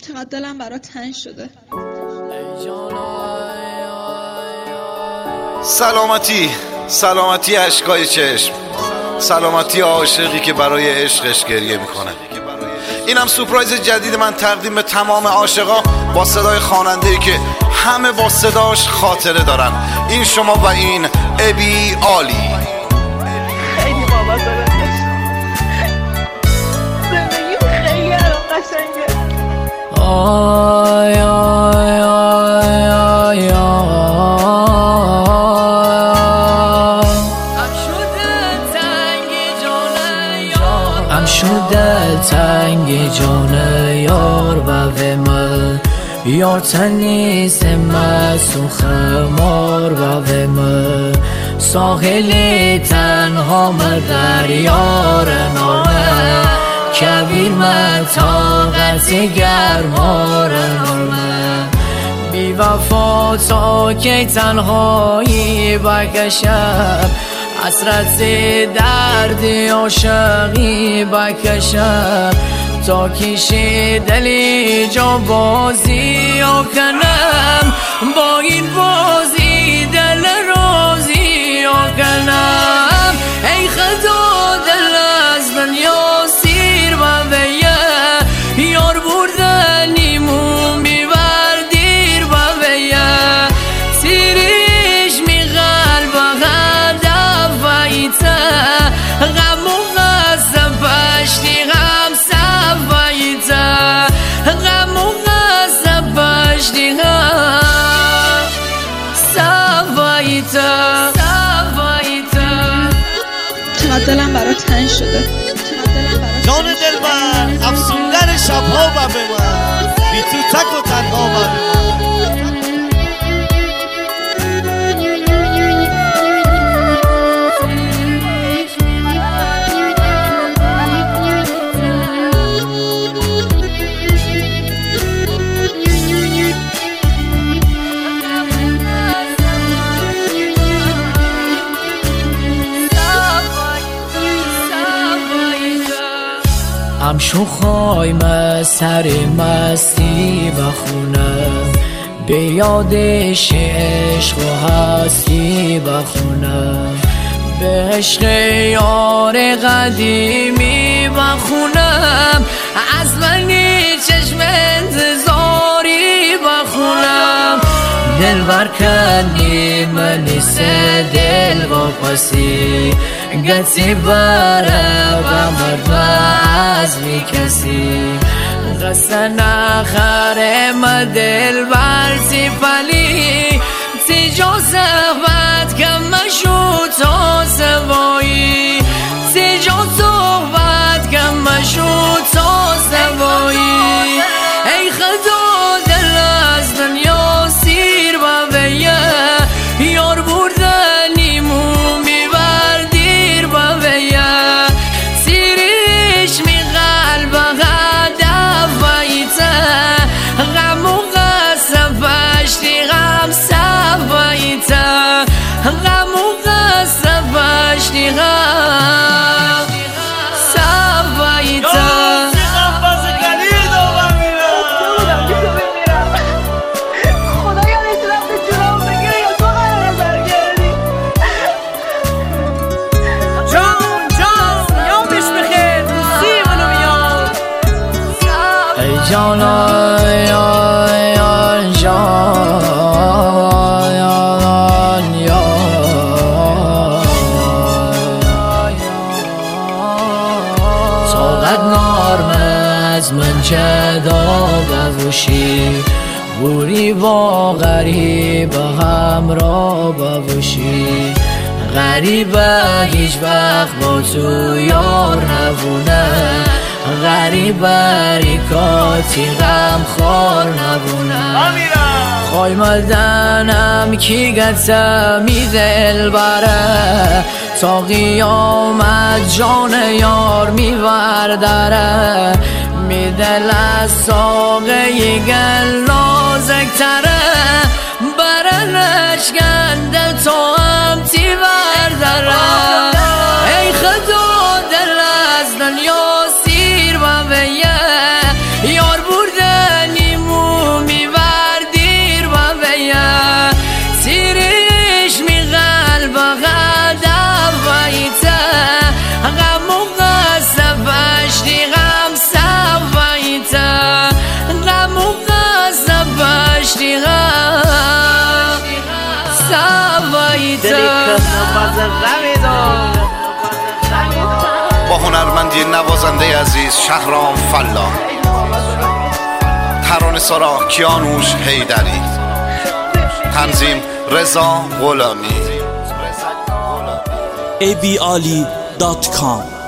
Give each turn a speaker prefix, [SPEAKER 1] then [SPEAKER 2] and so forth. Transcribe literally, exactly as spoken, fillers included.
[SPEAKER 1] چقدر دلم برات تنگ شده.
[SPEAKER 2] سلامتی سلامتی اشکای چشم، سلامتی عاشقی که برای عشقش گریه میکنه. اینم سورپرایز جدید من تقدیم به تمام عاشقا با صدای خواننده‌ای که همه با صداش خاطره دارن. این شما و این ابی عالی.
[SPEAKER 3] خیلی بابا داره زندگی خیلی الان قشنگه. آی آی آی آی ام شده تنگ جان یار و ومه یار تنیس مسون خمار و ومه ساحل تنها مدریار نامه کبیر من طاقت گرمار نامه بی وفا تا که تنهایی بکشم حسرت درد عاشقی بکشم تا کشی دلی جا بازی کنم با این بازی دل رازی کنم. ای خدا دل از دنیا سیر و ویه یار بردنیمون بیبر دیر و ویه سیریش می قلب غدف ویته غم و غصب پشتی غم سب ویته غم و غصب پشتی غم سب ویته
[SPEAKER 1] چقدر دلم برات تنگ شده.
[SPEAKER 4] جان دلبر افسوندن شبها و به من بی تو تک و تنها و به من.
[SPEAKER 3] ام شو خوایم سر مستی بخونم به یادش عشق و هستی بخونم به عشق یار قدیمی بخونم از منی چشم انتظاری بخونم دل برکنی منی سه دل واپسی گتی بره و مرد می کسی قصه نخره ما دل برسی پلی تی جا صحبت کم مشو تا سوایی تی جا صحبت کم مشو تا سوایی. ای خدا دل از دنیا سیر و ویه یار بردنیمون بیبر دیر و ویه سیریش می قلب غدف ویته غم و غصب پشتی غم سب ویته غم و غصب پشتی غم سب ویته. جان آی آی آی جان طاقت نارم از من جدا بوشی بوری با غریب همراه بوشی غریبه هیچ وقت با تو یار نبونه غریبه ریکاتی غم خور نبونه خواهی ملدنم کی گتم می دل بره تا قیامت جان یار می ورداره می دل از ساقه گل نازک تره بره نشکن دل تا هم تی ورداره. ای خدا دل از دنیا سیر و ویه یار بردن
[SPEAKER 2] بندی نوازنده عزیز شهرام فلا، ترانه سرا کیانوش حیدری، تنظیم رضا غلامی.
[SPEAKER 5] ای بی علی دات کام